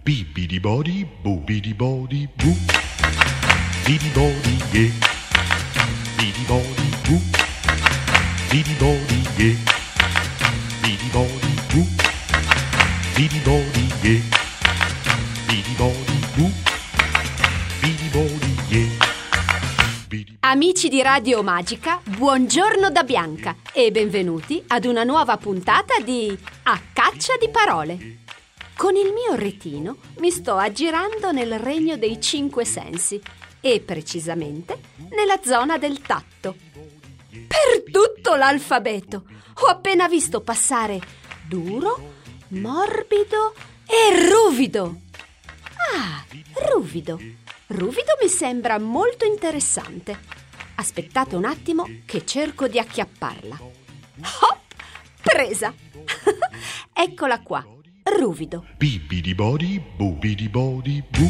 Bibidi body, boobidi body, boo. Bidi body, yeah. Bidi body, boo. Bidi body, yeah. Bidi body, boo. Bidi body, yeah. Bidi body, boo. Bidi body, yeah. Amici di Radio Magica, buongiorno da Bianca e benvenuti ad una nuova puntata di A Caccia di Parole. Con il mio retino mi sto aggirando nel regno dei 5 sensi e precisamente nella zona del tatto. Per tutto l'alfabeto ho appena visto passare duro, morbido e ruvido. Ah, ruvido. Ruvido mi sembra molto interessante. Aspettate un attimo che cerco di acchiapparla. Hop! Presa! Eccola qua, ruvido. Bibidi body, boobidi body, boo.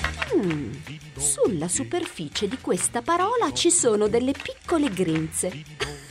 Sulla superficie di questa parola ci sono delle piccole grinze.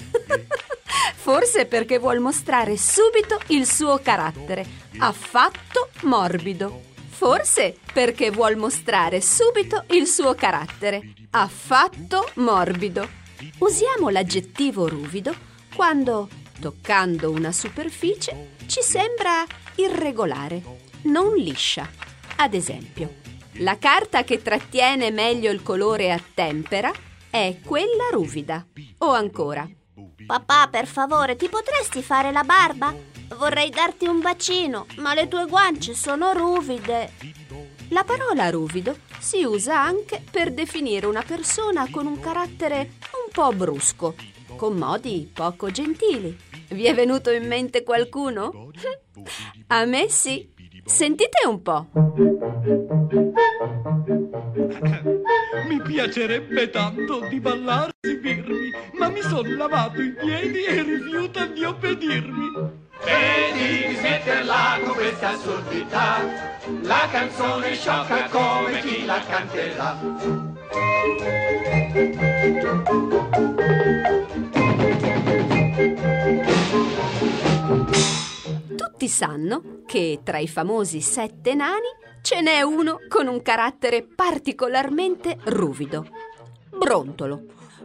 Forse perché vuol mostrare subito il suo carattere, affatto morbido. Forse perché vuol mostrare subito il suo carattere, affatto morbido. Usiamo l'aggettivo ruvido quando, toccando una superficie, ci sembra irregolare, non liscia. Ad esempio, la carta che trattiene meglio il colore a tempera è quella ruvida. O ancora, papà, per favore, ti potresti fare la barba? Vorrei darti un bacino, ma le tue guance sono ruvide. La parola ruvido si usa anche per definire una persona con un carattere un po' brusco, con modi poco gentili. Vi è venuto in mente qualcuno? A me sì. Sentite un po'. Mi piacerebbe tanto di ballare e esibirmi, ma mi son lavato i piedi e rifiuta di obbedirmi. Vedi di smetterla con questa assurdità, la canzone sciocca come chi la canterà. Tutti sanno che tra i famosi 7 nani ce n'è uno con un carattere particolarmente ruvido. Brontolo.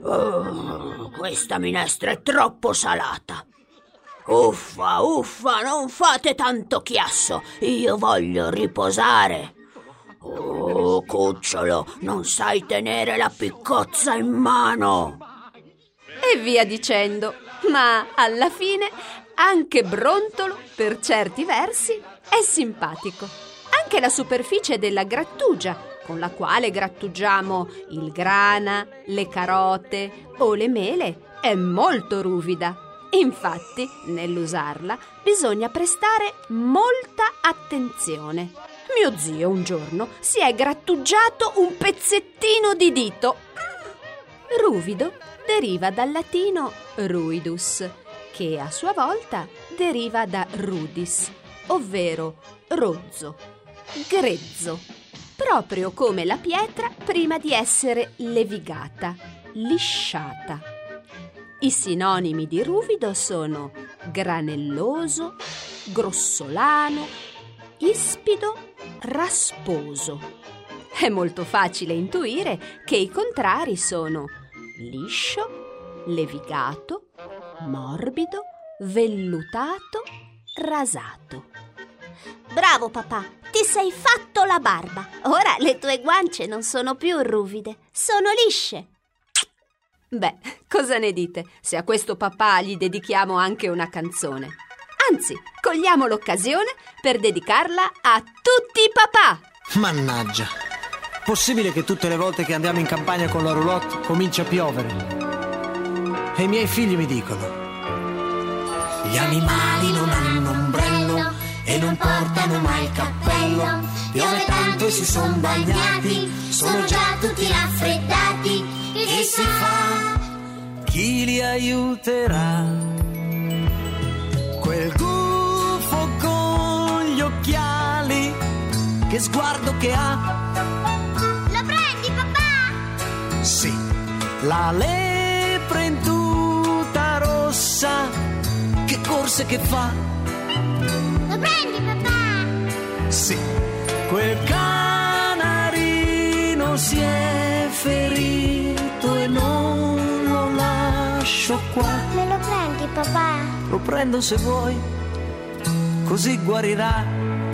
Questa minestra è troppo salata. Uffa, non fate tanto chiasso, io voglio riposare. Oh, cucciolo, non sai tenere la piccozza in mano. E via dicendo, ma alla fine anche Brontolo, per certi versi, è simpatico. Anche la superficie della grattugia, con la quale grattugiamo il grana, le carote o le mele, è molto ruvida. Infatti, nell'usarla bisogna prestare molta attenzione. Mio zio un giorno si è grattugiato un pezzettino di dito. Ruvido deriva dal latino ruidus, che a sua volta deriva da rudis, ovvero rozzo, grezzo, proprio come la pietra prima di essere levigata, lisciata. I sinonimi di ruvido sono granelloso, grossolano, ispido, rasposo. È molto facile intuire che i contrari sono liscio, levigato, morbido, vellutato, rasato. Bravo papà, ti sei fatto la barba. Ora le tue guance non sono più ruvide, sono lisce. Beh, cosa ne dite se a questo papà gli dedichiamo anche una canzone? Anzi, cogliamo l'occasione per dedicarla a tutti i papà! Mannaggia, possibile che tutte le volte che andiamo in campagna con la roulotte comincia a piovere? E i miei figli mi dicono: gli animali non hanno ombrello e non portano mai il cappello. Piove tanto e si son bagnati, sono già tutti raffreddati. Che si fa? Chi li aiuterà? Quel gufo con gli occhiali, che sguardo che ha! Lo prendi, papà? Sì, la lepre in tuta rossa, che corse che fa! Lo prendi, papà? Sì, Quel canarino si è ferito e non lo lascio qua. Me lo prendi, papà? Lo prendo se vuoi, così guarirà.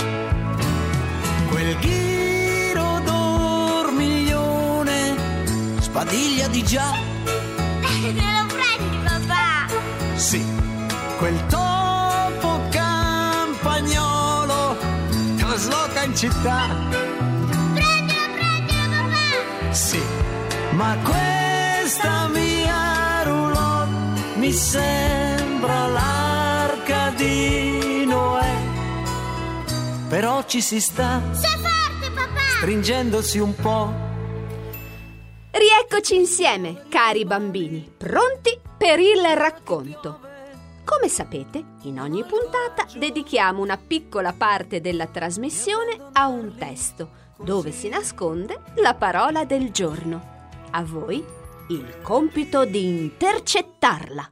Quel ghiro dormiglione sbadiglia di già. Me lo prendi, papà? Sì, quel topo campagnolo trasloca in città. Prendilo, papà! Sì, ma questa mia roulotte mi sembra l'arca di Noè. Però ci si sta. Sei forte, papà! Stringendosi un po'. Rieccoci insieme, cari bambini, pronti per il racconto. Come sapete, in ogni puntata dedichiamo una piccola parte della trasmissione a un testo, dove si nasconde la parola del giorno. A voi il compito di intercettarla.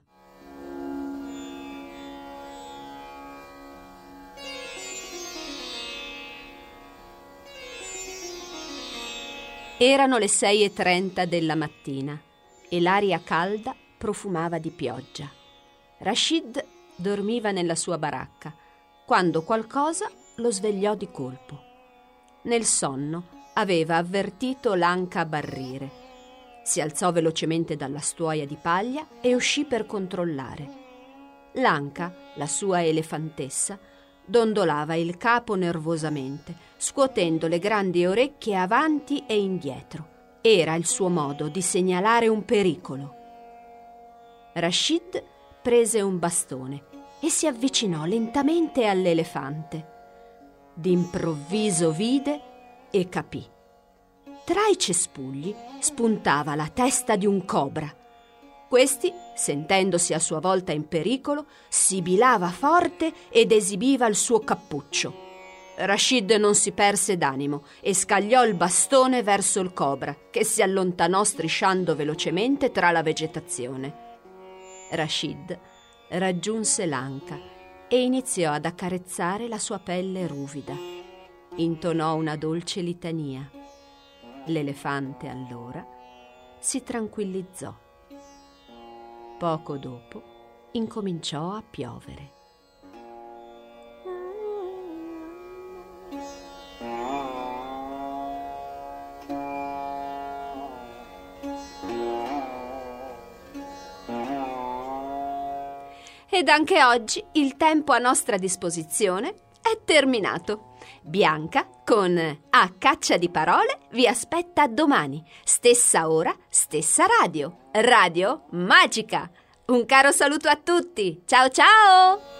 Erano le 6:30 della mattina e l'aria calda profumava di pioggia. Rashid dormiva nella sua baracca quando qualcosa lo svegliò di colpo. Nel sonno aveva avvertito l'anca a barrire. Si alzò velocemente dalla stuoia di paglia e uscì per controllare. L'anca, la sua elefantessa, dondolava il capo nervosamente, scuotendo le grandi orecchie avanti e indietro. Era il suo modo di segnalare un pericolo. Rashid prese un bastone e si avvicinò lentamente all'elefante. D'improvviso vide e capì. Tra i cespugli spuntava la testa di un cobra. Questi, sentendosi a sua volta in pericolo, sibilava forte ed esibiva il suo cappuccio. Rashid non si perse d'animo e scagliò il bastone verso il cobra, che si allontanò strisciando velocemente tra la vegetazione. Rashid raggiunse l'anca e iniziò ad accarezzare la sua pelle ruvida. Intonò una dolce litania. L'elefante allora si tranquillizzò. Poco dopo incominciò a piovere. Ed anche oggi il tempo a nostra disposizione è terminato. Bianca, con A Caccia di Parole, vi aspetta domani. Stessa ora, stessa radio. Radio Magica. Un caro saluto a tutti. Ciao ciao!